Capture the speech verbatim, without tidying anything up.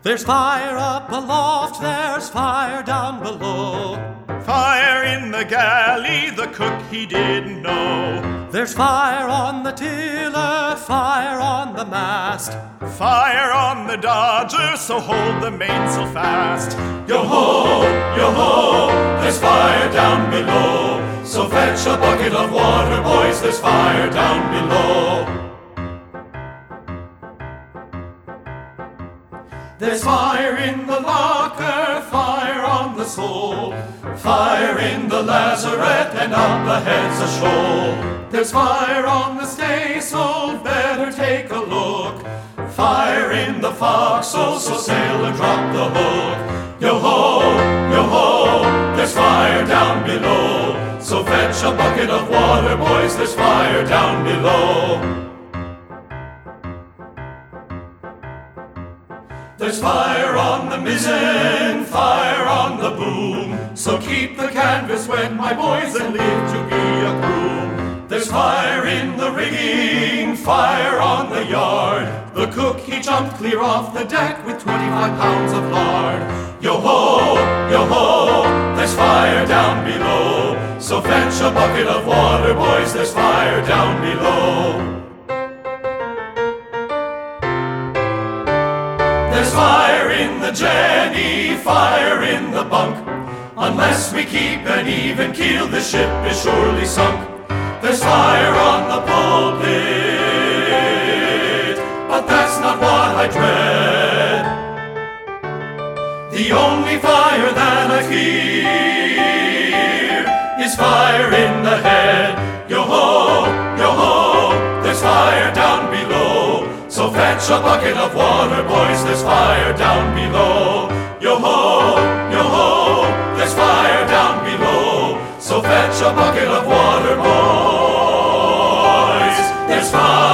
There's fire up aloft, there's fire down below. Fire in the galley, the cook he didn't know. There's fire on the tiller, fire on the mast. Fire on the dodger, so hold the mainsail fast. Yo-ho, yo-ho, there's fire down below. So fetch a bucket of water, boys, there's fire down below. There's fire in the locker, fire on the soul. Fire in the lazarette, and up ahead's a shoal. There's fire on the staysail, better take a look. Fire in the forecastle, so sail and drop the hook. Yo-ho, yo-ho, there's fire down below. So fetch a bucket of water, boys, there's fire down below. There's fire on the mizzen, fire on the boom. So keep the canvas wet, my boys, and live to be a crew. There's fire in the rigging, fire on the yard. The cook, he jumped clear off the deck with twenty-five pounds of lard. Yo-ho, yo-ho, there's fire down below. So fetch a bucket of water, boys, there's fire down below. There's fire in the jenny, fire in the bunk. Unless we keep an even keel, the ship is surely sunk. There's fire on the pulpit, but that's not what I dread. The only fire that I fear is fire in the head. Yo-ho, yo-ho, there's fire down below. So fetch a bucket of water, boys, there's fire down below. Yo-ho, yo-ho, there's fire down below. So fetch a bucket of water, boys, there's fire.